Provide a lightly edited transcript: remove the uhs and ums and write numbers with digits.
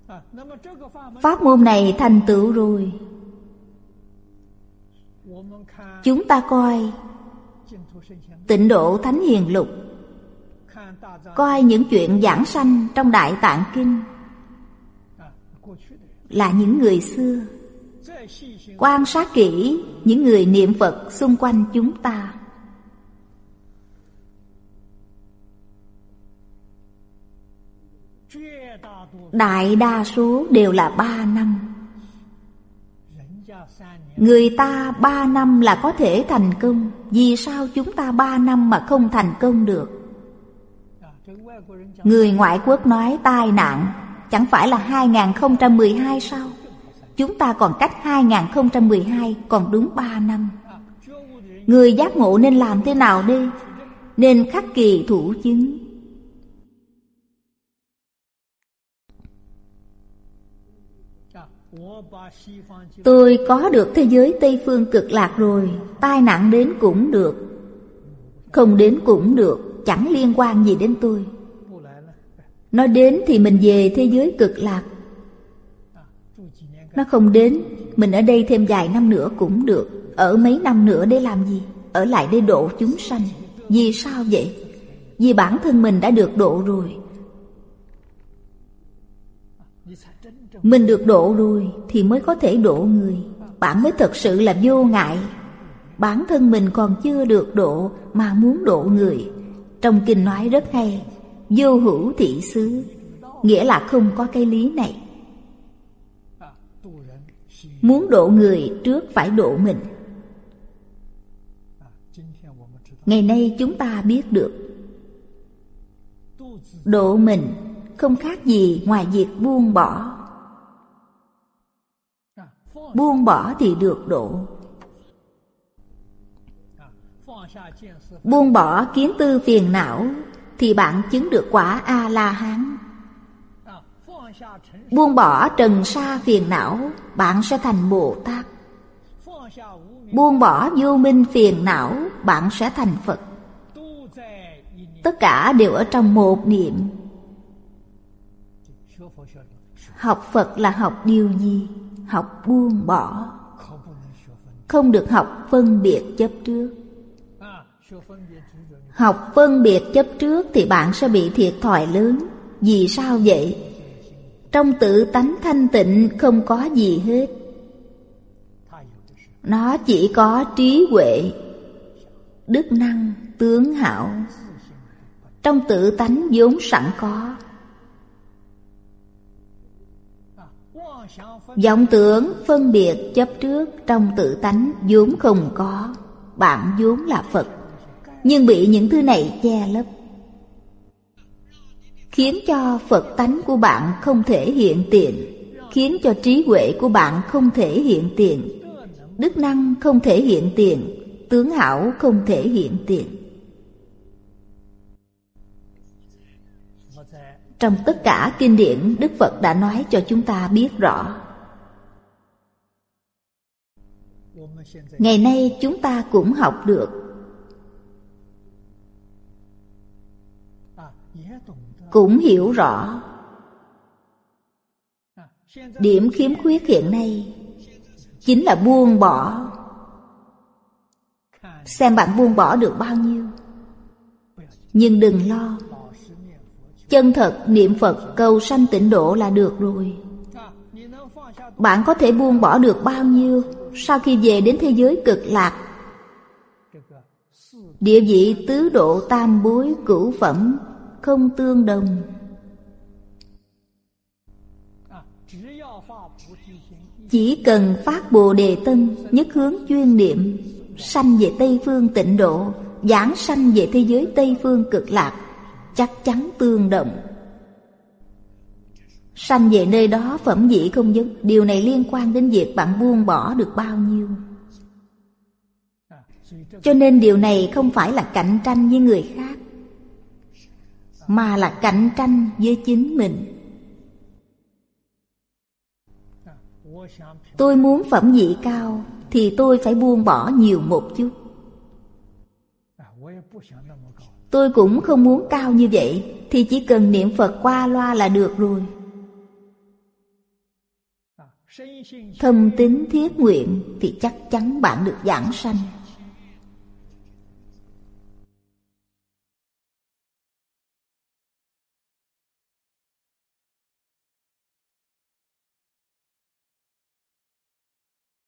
Pháp môn này thành tựu rồi. Chúng ta coi Tịnh Độ Thánh Hiền Lục, coi những chuyện giảng sanh trong Đại Tạng Kinh, là những người xưa. Quan sát kỹ những người niệm Phật xung quanh chúng ta. Đại đa số đều là 3 năm. Người ta 3 năm là có thể thành công. Vì sao chúng ta 3 năm mà không thành công được? Người ngoại quốc nói tai nạn chẳng phải là 2012 sao? Chúng ta còn cách 2012 còn đúng 3 năm. Người giác ngộ nên làm thế nào đây? Nên khắc kỳ thủ chứng. Tôi có được thế giới Tây Phương Cực Lạc rồi, tai nạn đến cũng được, không đến cũng được, chẳng liên quan gì đến tôi. Nó đến thì mình về thế giới Cực Lạc. Nó không đến, mình ở đây thêm vài năm nữa cũng được. Ở mấy năm nữa để làm gì? Ở lại để độ chúng sanh. Vì sao vậy? Vì bản thân mình đã được độ rồi. Mình được độ rồi thì mới có thể độ người. Bạn mới thật sự là vô ngại. Bản thân mình còn chưa được độ mà muốn độ người. Trong kinh nói rất hay, vô hữu thị xứ, nghĩa là không có cái lý này. Muốn độ người trước phải độ mình. Ngày nay chúng ta biết được, độ mình không khác gì ngoài việc buông bỏ. Buông bỏ thì được độ. Buông bỏ kiến tư phiền não thì bạn chứng được quả A-la-hán. Buông bỏ trần sa phiền não, bạn sẽ thành Bồ Tát. Buông bỏ vô minh phiền não, bạn sẽ thành Phật. Tất cả đều ở trong một niệm. Học Phật là học điều gì? Học buông bỏ. Không được học phân biệt chấp trước. Học phân biệt chấp trước thì bạn sẽ bị thiệt thòi lớn. Vì sao vậy? Trong tự tánh thanh tịnh không có gì hết. Nó chỉ có trí huệ, đức năng, tướng hảo. Trong tự tánh vốn sẵn có. Vọng tưởng phân biệt chấp trước trong tự tánh vốn không có. Bạn vốn là Phật, nhưng bị những thứ này che lấp, khiến cho Phật tánh của bạn không thể hiện tiền, khiến cho trí huệ của bạn không thể hiện tiền, đức năng không thể hiện tiền, tướng hảo không thể hiện tiền. Trong tất cả kinh điển, Đức Phật đã nói cho chúng ta biết rõ. Ngày nay chúng ta cũng học được, cũng hiểu rõ. Điểm khiếm khuyết hiện nay chính là buông bỏ. Xem bạn buông bỏ được bao nhiêu. Nhưng đừng lo, chân thật niệm Phật cầu sanh tịnh độ là được rồi. Bạn có thể buông bỏ được bao nhiêu sau khi về đến thế giới Cực Lạc? Địa vị tứ độ tam bối cửu phẩm không tương đồng. Chỉ cần phát Bồ Đề tâm, nhất hướng chuyên niệm, sanh về Tây Phương tịnh độ, giảng sanh về thế giới Tây Phương Cực Lạc, chắc chắn tương đồng. Sanh về nơi đó phẩm vị không giống. Điều này liên quan đến việc bạn buông bỏ được bao nhiêu. Cho nên điều này không phải là cạnh tranh với người khác, mà là cạnh tranh với chính mình. Tôi muốn phẩm vị cao thì tôi phải buông bỏ nhiều một chút. Tôi cũng không muốn cao như vậy, thì chỉ cần niệm Phật qua loa là được rồi. Thâm tín thiết nguyện thì chắc chắn bạn được giảng sanh.